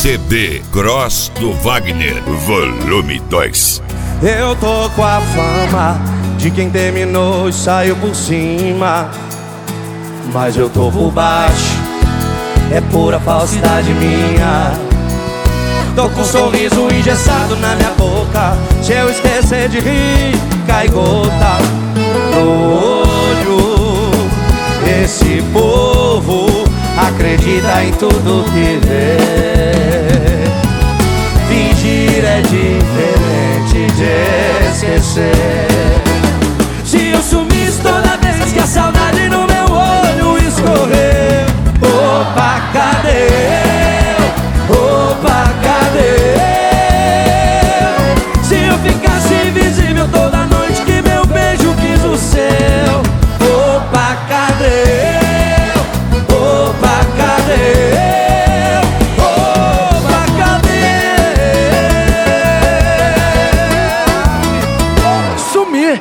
CD Cross do Wagner, volume 2. Eu tô com a fama de quem terminou e saiu por cima, mas eu tô por baixo, é pura falsidade minha. Tô com um sorriso engessado na minha boca, se eu esquecer de rir, cai gota no olho. Esse povo acredita em tudo que vê. Fingir é diferente de esquecer. Se eu sumisse toda vez que a saudade no meu olho escorreu, opa, cadê eu? Opa, cadê eu? Se eu ficasse invisível toda noite que meu beijo quis o seu, opa, cadê eu? Opa, cadê eu? Opa, cadê? Sumir.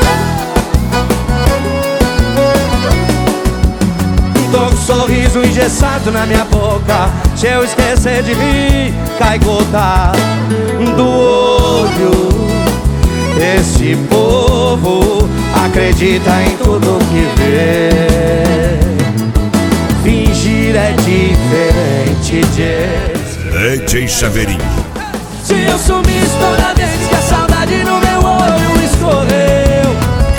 Tô com um sorriso engessado na minha boca, se eu esquecer de rir, cai gota do olho. Esse povo acredita em tudo que vê. Fingir é diferente de... DJ Chaveirinho. Se eu sumisse toda vez que a saudade no meu olho escorreu,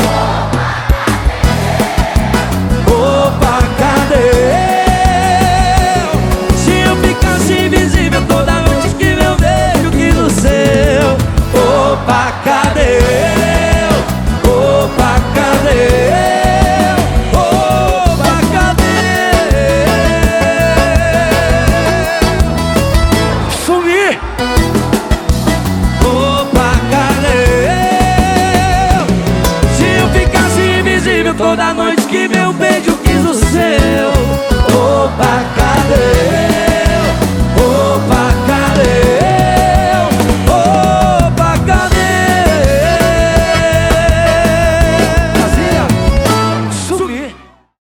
opa, cadê eu? Se eu ficasse invisível toda noite que meu beijo quis o seu, opa, cadê eu? Opa, cadê eu? Opa, cadê eu? Sumir. Opa, cadê eu? Se eu ficasse invisível toda noite que